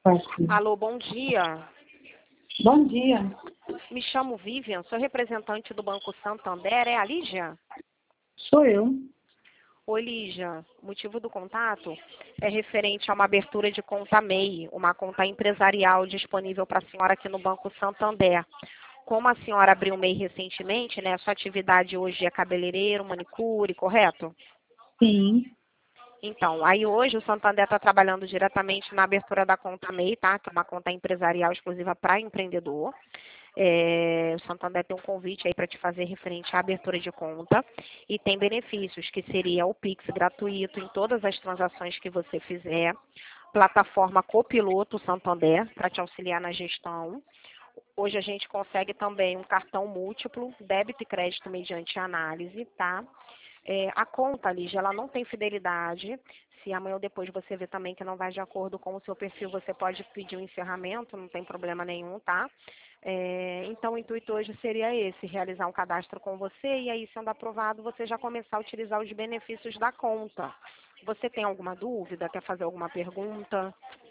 Alô, bom dia. Bom dia. Me chamo Vivian, sou representante do Banco Santander. É a Lígia? Sou eu. Oi, Lígia. O motivo do contato é referente a uma abertura de conta MEI, uma conta empresarial disponível para a senhora aqui no Banco Santander. Como a senhora abriu o MEI recentemente, né? Sua atividade hoje é cabeleireiro, manicure, correto? Sim. Então, aí hoje o Santander está trabalhando diretamente na abertura da conta MEI, tá? Que é uma conta empresarial exclusiva para empreendedor. O Santander tem um convite aí para te fazer referente à abertura de conta e tem benefícios, que seria o Pix gratuito em todas as transações que você fizer, plataforma Copiloto Santander para te auxiliar na gestão. Hoje a gente consegue também um cartão múltiplo, débito e crédito mediante análise, tá? A conta, Lígia, ela não tem fidelidade. Se amanhã ou depois você vê também que não vai de acordo com o seu perfil, você pode pedir um encerramento, não tem problema nenhum, tá? Então, o intuito hoje seria esse, realizar um cadastro com você e aí, sendo aprovado, você já começar a utilizar os benefícios da conta. Você tem alguma dúvida? Quer fazer alguma pergunta?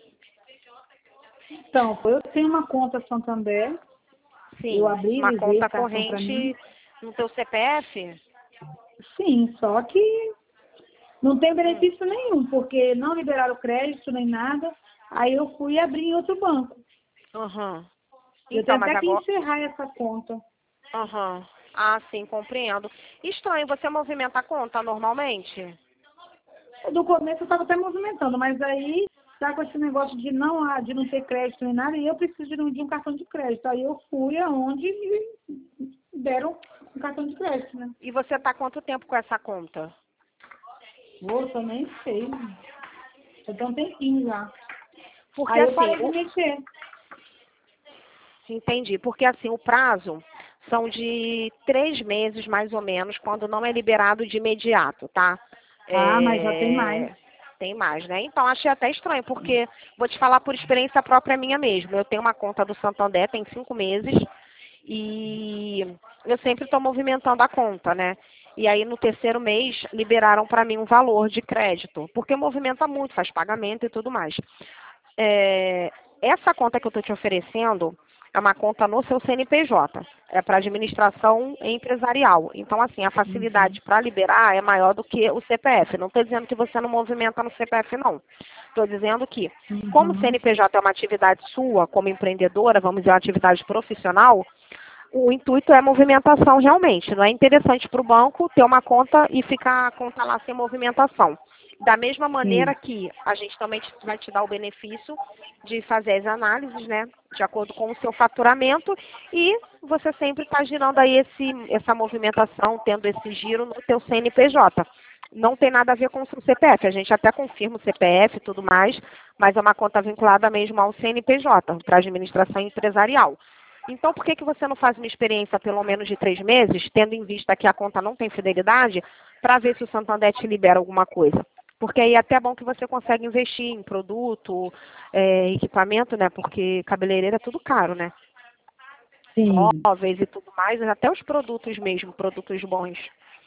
Então, eu tenho uma conta Santander. Sim, Eu abri uma e veio conta o cartão para mim. corrente no teu CPF? Sim, só que não tem benefício nenhum, porque não liberaram crédito nem nada. Aí eu fui abrir em outro banco. Aham. Eu Então, tenho mas até que agora... encerrar essa conta. Aham. Ah, sim, compreendo. Estranho, você movimenta a conta normalmente? Do começo eu estava até movimentando, mas aí tá com esse negócio de não ter crédito nem nada, e eu preciso de um cartão de crédito. Aí eu fui aonde me deram um cartão de crédito, né? E você está quanto tempo com essa conta? Moça, eu nem sei. Eu tenho um tempinho já. Porque Aí eu assim, parei de mexer. entendi, porque assim, o prazo são de 3 meses, mais ou menos, quando não é liberado de imediato, tá? Ah, mas já tem mais. Tem mais, né? Então, achei até estranho, porque vou te falar por experiência própria minha mesmo. Eu tenho uma conta do Santander, tem 5 meses, e eu sempre estou movimentando a conta, né? E aí, no terceiro mês, liberaram para mim um valor de crédito, porque movimenta muito, faz pagamento e tudo mais. Essa conta que eu estou te oferecendo é uma conta no seu CNPJ, é para administração empresarial. Então, assim, a facilidade para liberar é maior do que o CPF. Não estou dizendo que você não movimenta no CPF, não. Estou dizendo que, como o Uhum. CNPJ é uma atividade sua, como empreendedora, vamos dizer, uma atividade profissional, o intuito é movimentação realmente. Não é interessante para o banco ter uma conta e ficar a conta lá sem movimentação. Da mesma maneira Sim. que a gente também vai te dar o benefício de fazer as análises, né, de acordo com o seu faturamento, e você sempre está girando aí essa movimentação, tendo esse giro no teu CNPJ. Não tem nada a ver com o seu CPF, a gente até confirma o CPF e tudo mais, mas é uma conta vinculada mesmo ao CNPJ, para administração empresarial. Então, por que você não faz uma experiência pelo menos de 3 meses, tendo em vista que a conta não tem fidelidade, para ver se o Santander te libera alguma coisa? Porque aí é até bom que você consegue investir em produto, equipamento, né? Porque cabeleireiro é tudo caro, né? Sim. Móveis e tudo mais, até os produtos mesmo, produtos bons.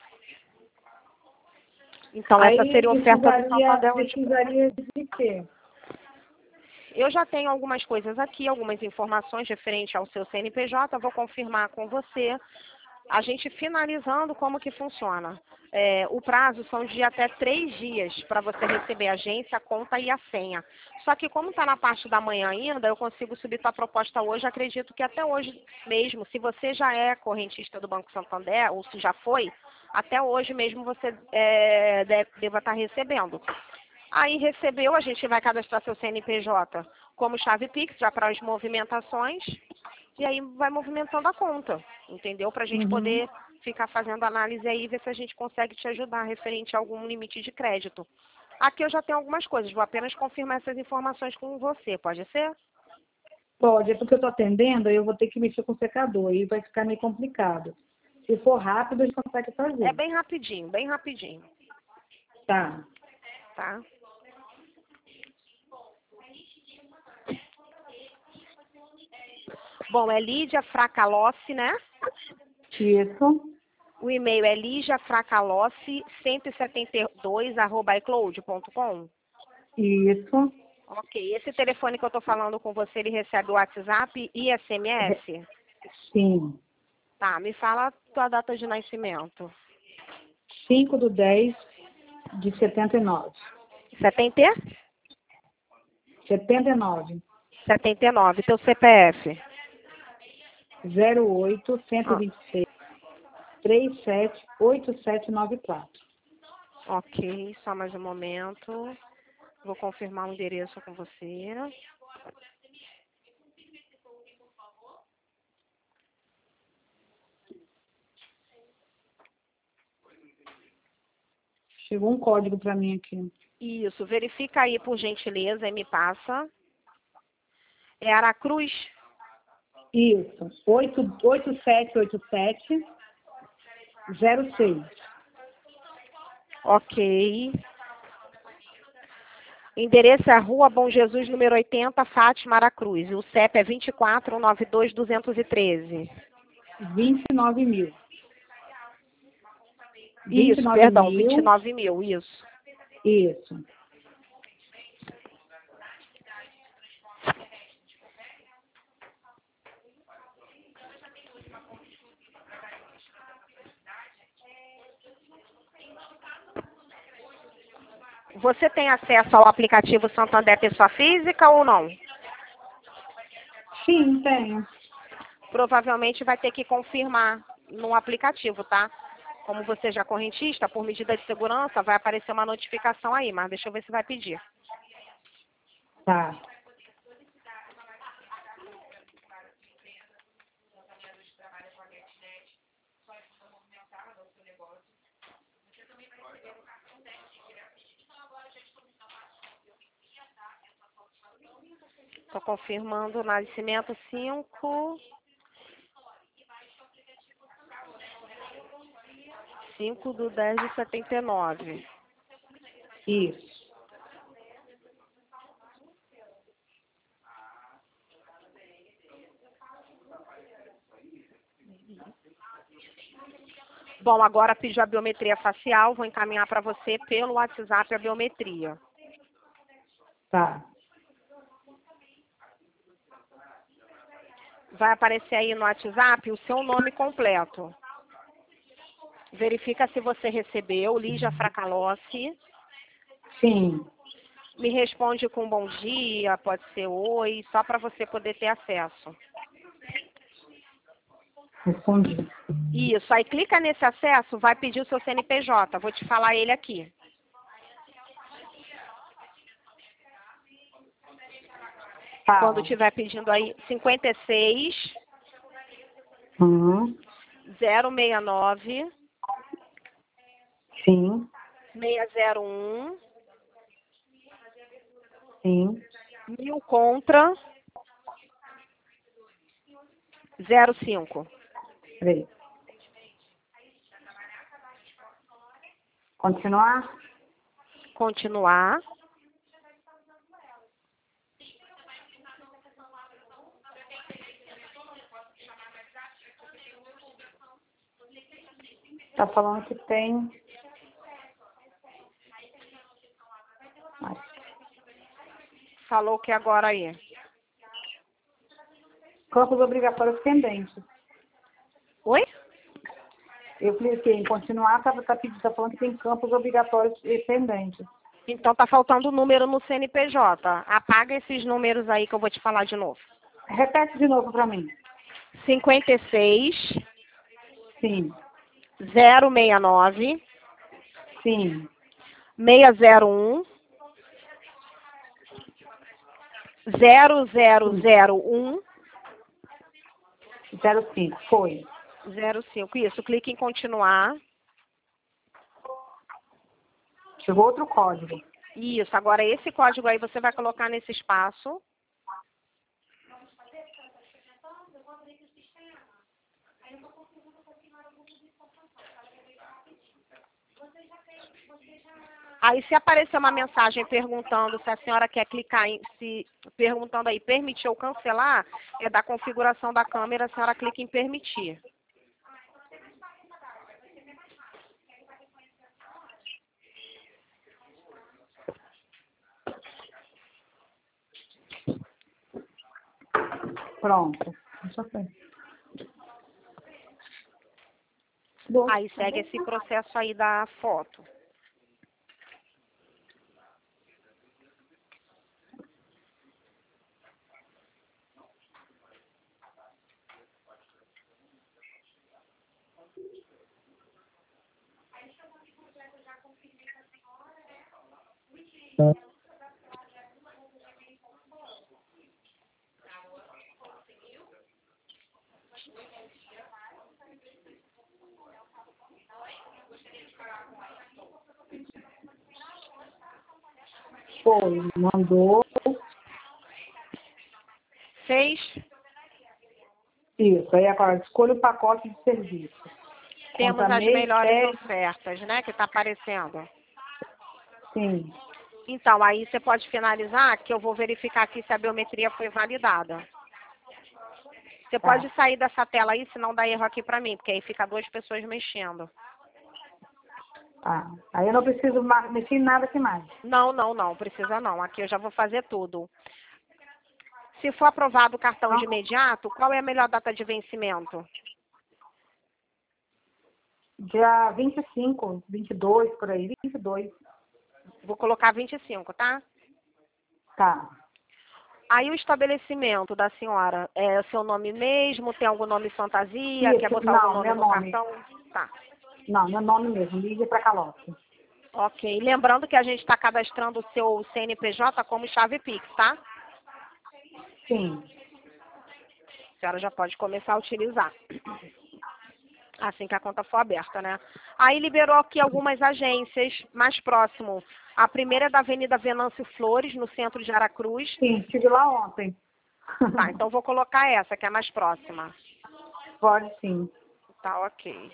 Então, essa Aí seria a oferta do Santander hoje pra precisaria você. de quê? Eu já tenho algumas coisas aqui, algumas informações referentes ao seu CNPJ, vou confirmar com você. A gente finalizando como que funciona. O prazo são de até 3 dias para você receber a agência, a conta e a senha. Só que como está na parte da manhã ainda, eu consigo subir sua proposta hoje, acredito que até hoje mesmo, se você já é correntista do Banco Santander, ou se já foi, até hoje mesmo você deva estar recebendo. Aí recebeu, a gente vai cadastrar seu CNPJ como chave Pix, já para as movimentações, e aí vai movimentando a conta, entendeu? Para a gente Uhum. poder ficar fazendo análise aí e ver se a gente consegue te ajudar referente a algum limite de crédito. Aqui eu já tenho algumas coisas, vou apenas confirmar essas informações com você, pode ser? Pode, é porque eu estou atendendo, aí eu vou ter que mexer com o secador, aí vai ficar meio complicado. Se for rápido, a gente consegue É fazer. bem rapidinho, Tá. tá? Bom, é Lídia Fracalossi, né? Isso. O e-mail é lidiafracalossi172@icloud.com. Isso. Ok. Esse telefone que eu estou falando com você, ele recebe o WhatsApp e SMS? Sim. Tá, me fala a tua data de nascimento. 5/10/79. 70? 79. 79. Teu CPF? 08 Ah, 126 378794. ok, só mais um momento. Vou confirmar o endereço com você. Chegou um código para mim aqui. Isso, verifica aí por gentileza e me passa. É Aracruz? Isso. 8787-06. Ok. Endereço é Rua Bom Jesus, número 80, Fátima, Aracruz. O CEP é 24 192 213. 29 mil. Isso, 29 perdão, mil. 29 mil, isso. Isso. Você tem acesso ao aplicativo Santander Pessoa Física ou não? Sim, tenho. Provavelmente vai ter que confirmar no aplicativo, tá? Como você já é correntista, por medida de segurança, vai aparecer uma notificação aí, mas deixa eu ver se vai pedir. Tá. Estou confirmando o nascimento 5/10/79. Isso. Bom, agora pediu a biometria facial, vou encaminhar para você pelo WhatsApp a biometria. Tá. Vai aparecer aí no WhatsApp o seu nome completo. Verifica se você recebeu, Lígia Fracalossi. Sim. Me responde com bom dia, pode ser oi, só para você poder ter acesso. Respondi. Isso, aí clica nesse acesso, vai pedir o seu CNPJ, vou te falar ele aqui. Quando Fala. estiver pedindo aí, 56 Uhum. 069 Sim. 601 Sim. 1000 contra 05. Peraí. Continuar? Continuar. Tá falando que tem. Ai, Falou que agora aí. campos obrigatórios pendentes. Oi? Eu cliquei em continuar, tá falando que tem campos obrigatórios pendentes. Então tá faltando número no CNPJ. Apaga esses números aí que eu vou te falar de novo. Repete de novo para mim. 56 Sim. 069 Sim. 601 Sim. 0001 05. Foi. 05. Isso, clique em continuar. Chegou outro código. Isso, agora esse código aí você vai colocar nesse espaço. Aí se aparecer uma mensagem perguntando se a senhora quer clicar em, se perguntando aí permitir ou cancelar, é da configuração da câmera, a senhora clica em permitir. Pronto. Deixa eu ver. Aí segue esse processo aí da foto. Foi, mandou. Fez? Isso, aí agora escolha o pacote de serviço. Temos Conta as mês, melhores férias, ofertas, né, que está aparecendo. sim. Então, aí você pode finalizar, que eu vou verificar aqui se a biometria foi validada. Você Tá. pode sair dessa tela aí, se não dá erro aqui para mim, porque aí fica 2 pessoas mexendo. Tá. Aí eu não preciso mexer em nada aqui mais. Não, precisa não. Aqui eu já vou fazer tudo. Se for aprovado o cartão de imediato, qual é a melhor data de vencimento? Dia 25, 22, por aí, 22. Vou colocar 25, tá? Tá. Aí o estabelecimento da senhora, é o seu nome mesmo? Tem algum nome fantasia? Isso, Quer botar algum não, nome meu no nome. cartão? Tá. Não, meu nome mesmo, Lígia Tracalotti. Ok. Lembrando que a gente está cadastrando o seu CNPJ como chave Pix, tá? Sim. A senhora já pode começar a utilizar. Assim que a conta for aberta, né? Aí liberou aqui algumas agências mais próximo. A primeira é da Avenida Venâncio Flores, no centro de Aracruz. Sim, estive lá ontem. Tá, então vou colocar essa, que é a mais próxima. Pode sim. Tá, ok.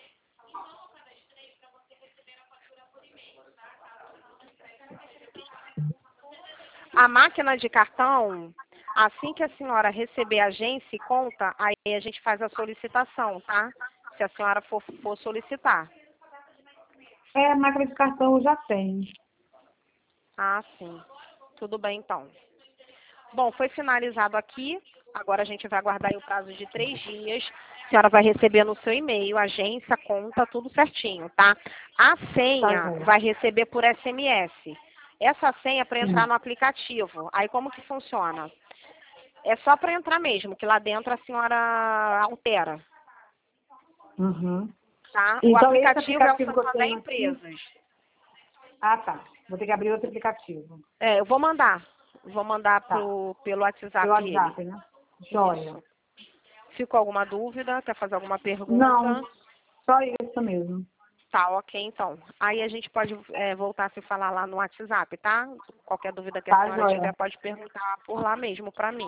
A máquina de cartão, assim que a senhora receber a agência e conta, aí a gente faz a solicitação, tá? Se a senhora for solicitar. É, máquina de cartão eu já tenho. Ah, sim. Tudo bem, então. Bom, foi finalizado aqui. Agora a gente vai aguardar aí o prazo de 3 dias. A senhora vai receber no seu e-mail, agência, conta, tudo certinho, tá? A Tá, senha joia. vai receber por SMS. Essa senha é para entrar Sim. no aplicativo. Aí como que funciona? É só para entrar mesmo, que lá dentro a senhora altera, Uhum. tá? O Então, esse aplicativo é o aplicativo que eu Santander tenho aqui... Empresas. Ah, tá. Vou ter que abrir outro aplicativo. É, eu vou mandar. Vou mandar Tá. pelo Pelo WhatsApp ele. WhatsApp, né? Joia. Isso. Ficou alguma dúvida? Quer fazer alguma Não, pergunta? só isso mesmo. Tá, ok, então. Aí a gente pode voltar a se falar lá no WhatsApp, tá? Qualquer dúvida que a Tá, senhora tiver, joia. pode perguntar por lá mesmo para mim.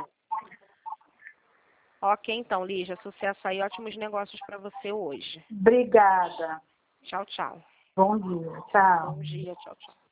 Ok, então, Lígia, sucesso aí, ótimos negócios para você hoje. Obrigada. Tchau, tchau. Bom dia. Tchau. Bom dia, tchau, tchau.